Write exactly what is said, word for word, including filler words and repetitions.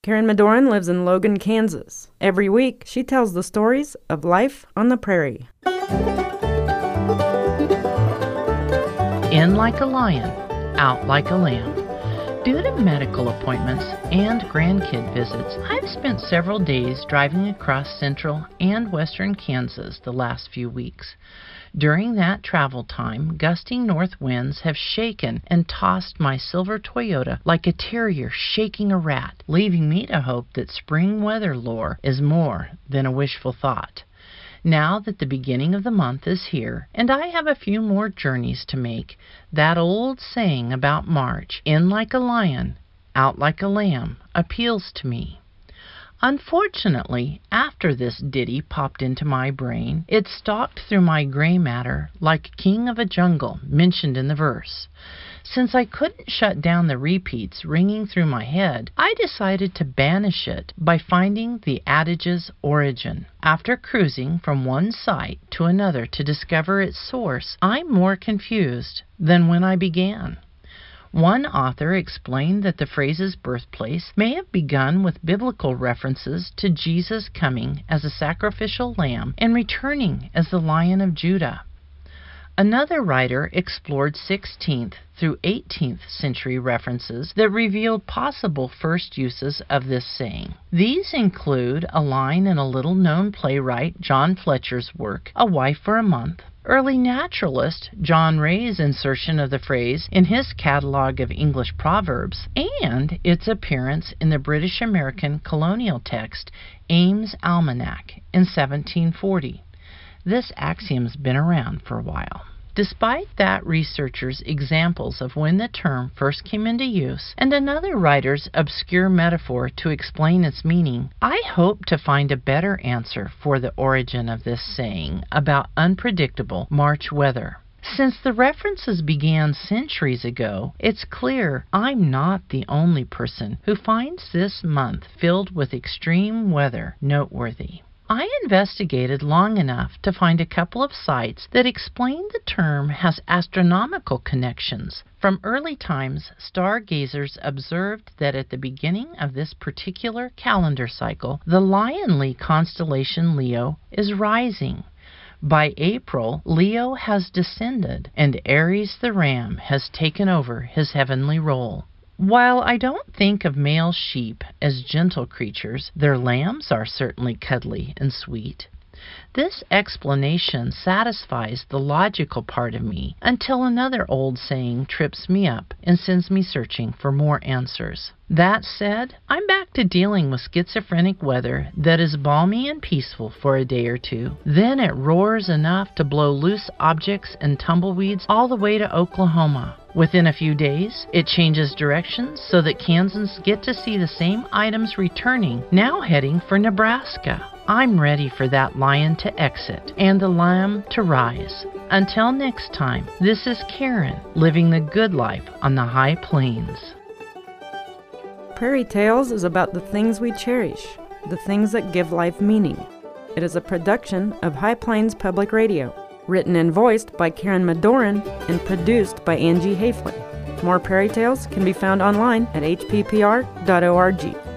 Karen Madoran lives in Logan, Kansas. Every week, she tells the stories of life on the prairie. In like a lion, out like a lamb. Due to medical appointments and grandkid visits, I've spent several days driving across central and western Kansas the last few weeks. During that travel time, gusting north winds have shaken and tossed my silver Toyota like a terrier shaking a rat, leaving me to hope that spring weather lore is more than a wishful thought. Now that the beginning of the month is here, and I have a few more journeys to make, that old saying about March, in like a lion, out like a lamb, appeals to me. Unfortunately, after this ditty popped into my brain, it stalked through my gray matter like king of a jungle mentioned in the verse. Since I couldn't shut down the repeats ringing through my head, I decided to banish it by finding the adage's origin. After cruising from one site to another to discover its source, I'm more confused than when I began. One author explained that the phrase's birthplace may have begun with biblical references to Jesus coming as a sacrificial lamb and returning as the Lion of Judah. Another writer explored sixteenth through eighteenth century references that revealed possible first uses of this saying. These include a line in a little-known playwright John Fletcher's work, A Wife for a Month, early naturalist John Ray's insertion of the phrase in his catalogue of English proverbs, and its appearance in the British-American colonial text Ames' Almanac in seventeen forty. This axiom's been around for a while. Despite that researcher's examples of when the term first came into use and another writer's obscure metaphor to explain its meaning, I hope to find a better answer for the origin of this saying about unpredictable March weather. Since the references began centuries ago, it's clear I'm not the only person who finds this month filled with extreme weather noteworthy. I investigated long enough to find a couple of sites that explain the term has astronomical connections. From early times, stargazers observed that at the beginning of this particular calendar cycle, the lionly constellation Leo is rising. By April, Leo has descended, and Aries the ram has taken over his heavenly role. While I don't think of male sheep as gentle creatures, their lambs are certainly cuddly and sweet. This explanation satisfies the logical part of me until another old saying trips me up and sends me searching for more answers. That said, I'm back to dealing with schizophrenic weather that is balmy and peaceful for a day or two. Then it roars enough to blow loose objects and tumbleweeds all the way to Oklahoma. Within a few days, it changes directions so that Kansans get to see the same items returning, now heading for Nebraska. I'm ready for that lion to exit and the lamb to rise. Until next time, this is Karen, living the good life on the high plains. Prairie Tales is about the things we cherish, the things that give life meaning. It is a production of High Plains Public Radio, written and voiced by Karen Madoran and produced by Angie Haflin. More Prairie Tales can be found online at h p p r dot org.